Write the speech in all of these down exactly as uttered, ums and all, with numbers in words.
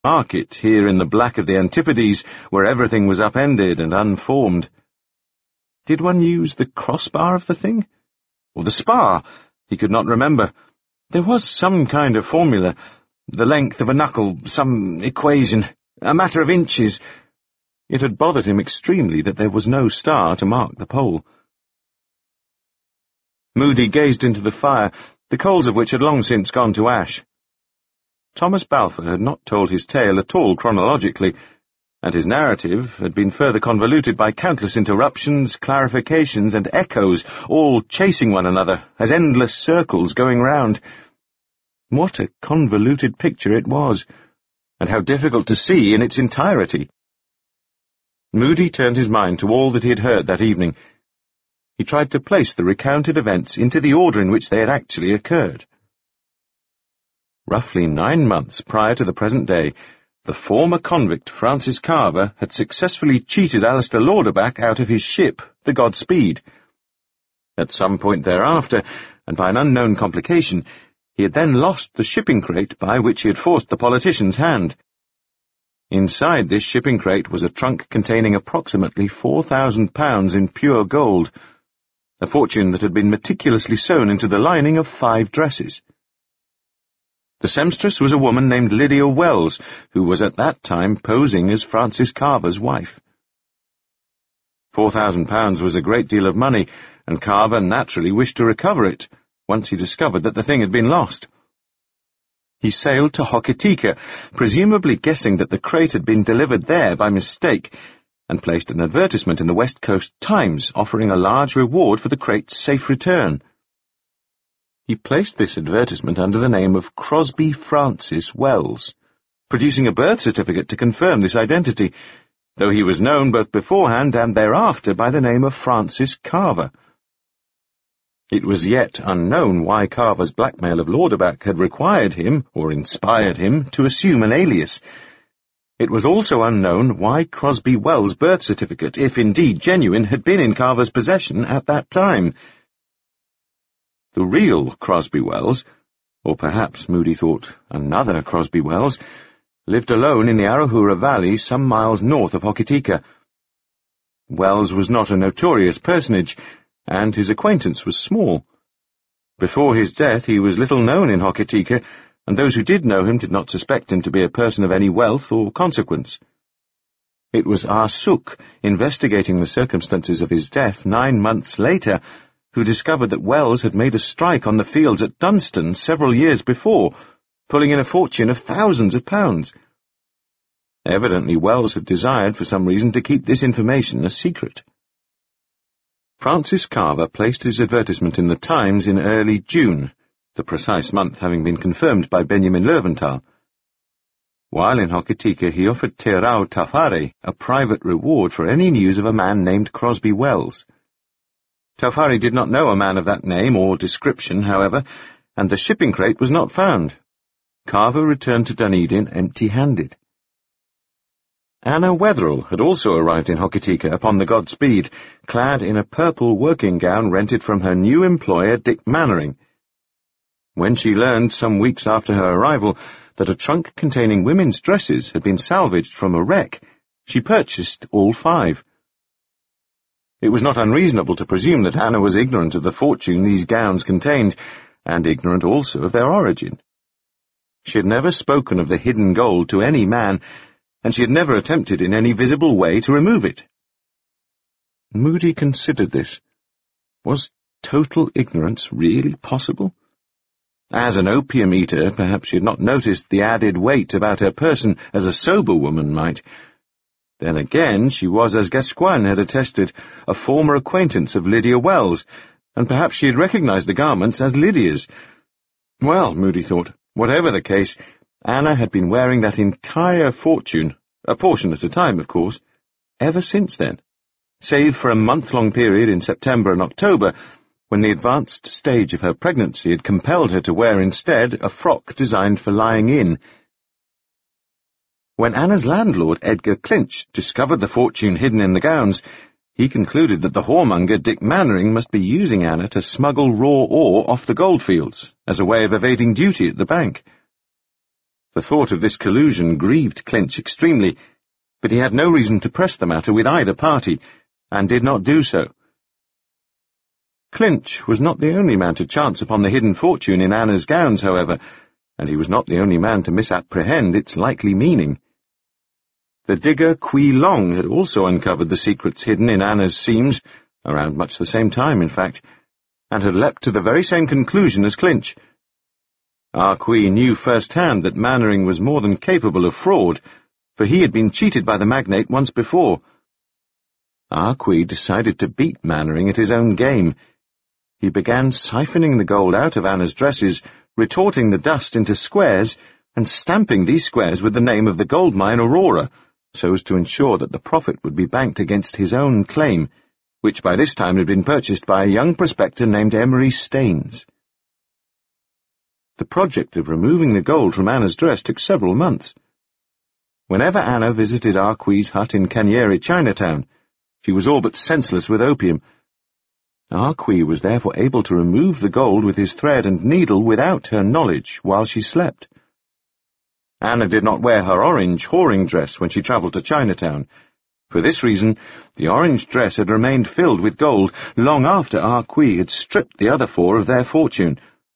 market here in the black of the Antipodes, where everything was upended and unformed. Did one use the crossbar of the thing? Or the spar? He could not remember. There was some kind of formula, the length of a knuckle, some equation, a matter of inches. It had bothered him extremely that there was no star to mark the pole. Moody gazed into the fire, the coals of which had long since gone to ash. Thomas Balfour had not told his tale at all chronologically, and his narrative had been further convoluted by countless interruptions, clarifications, and echoes, all chasing one another, as endless circles going round. What a convoluted picture it was, and how difficult to see in its entirety. Moody turned his mind to all that he had heard that evening. He tried to place the recounted events into the order in which they had actually occurred. Roughly nine months prior to the present day, the former convict Francis Carver had successfully cheated Alistair Lauderback out of his ship, the Godspeed. At some point thereafter, and by an unknown complication, he had then lost the shipping crate by which he had forced the politician's hand. Inside this shipping crate was a trunk containing approximately four thousand pounds in pure gold, a fortune that had been meticulously sewn into the lining of five dresses. The seamstress was a woman named Lydia Wells, who was at that time posing as Francis Carver's wife. Four thousand pounds was a great deal of money, and Carver naturally wished to recover it, once he discovered that the thing had been lost. He sailed to Hokitika, presumably guessing that the crate had been delivered there by mistake, and placed an advertisement in the West Coast Times offering a large reward for the crate's safe return. He placed this advertisement under the name of Crosby Francis Wells, producing a birth certificate to confirm this identity, though he was known both beforehand and thereafter by the name of Francis Carver. It was yet unknown why Carver's blackmail of Lauderback had required him, or inspired him, to assume an alias. It was also unknown why Crosby Wells' birth certificate, if indeed genuine, had been in Carver's possession at that time. The real Crosby Wells, or perhaps, Moody thought, another Crosby Wells, lived alone in the Arahura Valley some miles north of Hokitika. Wells was not a notorious personage, and his acquaintance was small. Before his death he was little known in Hokitika, and those who did know him did not suspect him to be a person of any wealth or consequence. It was Ah Suk, investigating the circumstances of his death nine months later, who discovered that Wells had made a strike on the fields at Dunstan several years before, pulling in a fortune of thousands of pounds. Evidently Wells had desired for some reason to keep this information a secret. Francis Carver placed his advertisement in the Times in early June, the precise month having been confirmed by Benjamin Löwenthal. While in Hokitika he offered Te Rao Tawhare a private reward for any news of a man named Crosby Wells. Tawhare did not know a man of that name or description, however, and the shipping crate was not found. Carver returned to Dunedin empty-handed. Anna Wetherell had also arrived in Hokitika upon the Godspeed, clad in a purple working gown rented from her new employer, Dick Mannering. When she learned, some weeks after her arrival, that a trunk containing women's dresses had been salvaged from a wreck, she purchased all five. It was not unreasonable to presume that Anna was ignorant of the fortune these gowns contained, and ignorant also of their origin. She had never spoken of the hidden gold to any man, and she had never attempted in any visible way to remove it. Moody considered this. Was total ignorance really possible? As an opium-eater, perhaps she had not noticed the added weight about her person as a sober woman might. Then again, she was, as Gascoigne had attested, a former acquaintance of Lydia Wells, and perhaps she had recognized the garments as Lydia's. Well, Moody thought, whatever the case, Anna had been wearing that entire fortune, a portion at a time, of course, ever since then, save for a month-long period in September and October, when the advanced stage of her pregnancy had compelled her to wear instead a frock designed for lying in. When Anna's landlord, Edgar Clinch, discovered the fortune hidden in the gowns, he concluded that the whoremonger Dick Mannering must be using Anna to smuggle raw ore off the goldfields, as a way of evading duty at the bank. The thought of this collusion grieved Clinch extremely, but he had no reason to press the matter with either party, and did not do so. Clinch was not the only man to chance upon the hidden fortune in Anna's gowns, however, and he was not the only man to misapprehend its likely meaning. The digger Qui Long had also uncovered the secrets hidden in Anna's seams, around much the same time, in fact, and had leapt to the very same conclusion as Clinch. Ah Qui knew firsthand that Mannering was more than capable of fraud, for he had been cheated by the magnate once before. Ah Qui decided to beat Mannering at his own game. He began siphoning the gold out of Anna's dresses, retorting the dust into squares, and stamping these squares with the name of the gold mine Aurora, so as to ensure that the profit would be banked against his own claim, which by this time had been purchased by a young prospector named Emery Staines. The project of removing the gold from Anna's dress took several months. Whenever Anna visited Ah Qui's hut in Kanyeri, Chinatown, she was all but senseless with opium. Ah Qui was therefore able to remove the gold with his thread and needle without her knowledge while she slept. Anna did not wear her orange whoring dress when she travelled to Chinatown. For this reason, the orange dress had remained filled with gold long after Ah Qui had stripped the other four of their fortune.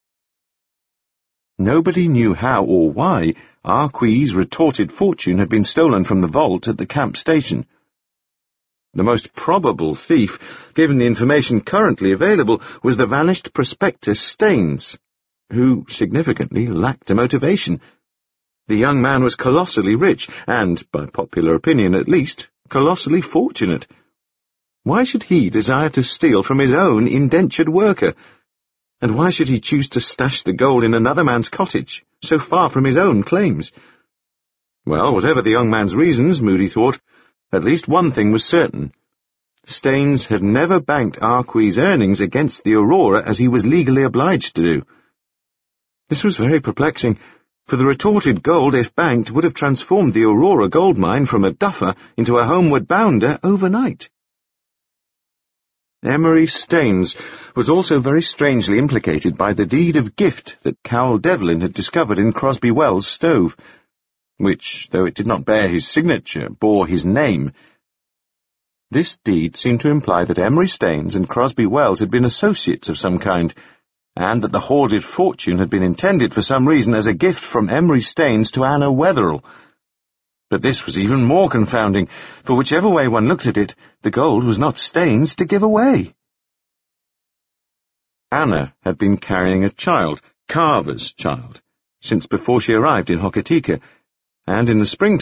Nobody knew how or why Ah Qui's retorted fortune had been stolen from the vault at the camp station. The most probable thief, given the information currently available, was the vanished prospector Staines, who, significantly, lacked a motivation. The young man was colossally rich, and, by popular opinion at least, colossally fortunate. Why should he desire to steal from his own indentured worker? And why should he choose to stash the gold in another man's cottage, so far from his own claims? Well, whatever the young man's reasons, Moody thought, at least one thing was certain. Staines had never banked Ah Qui's earnings against the Aurora as he was legally obliged to do. This was very perplexing, for the retorted gold, if banked, would have transformed the Aurora gold mine from a duffer into a homeward bounder overnight. Emery Staines was also very strangely implicated by the deed of gift that Cowell Devlin had discovered in Crosby Wells' stove, which, though it did not bear his signature, bore his name. This deed seemed to imply that Emery Staines and Crosby Wells had been associates of some kind, and that the hoarded fortune had been intended for some reason as a gift from Emery Staines to Anna Wetherell. But this was even more confounding, for whichever way one looked at it, the gold was not Staines to give away. Anna had been carrying a child, Carver's child, since before she arrived in Hokitika, and in the spring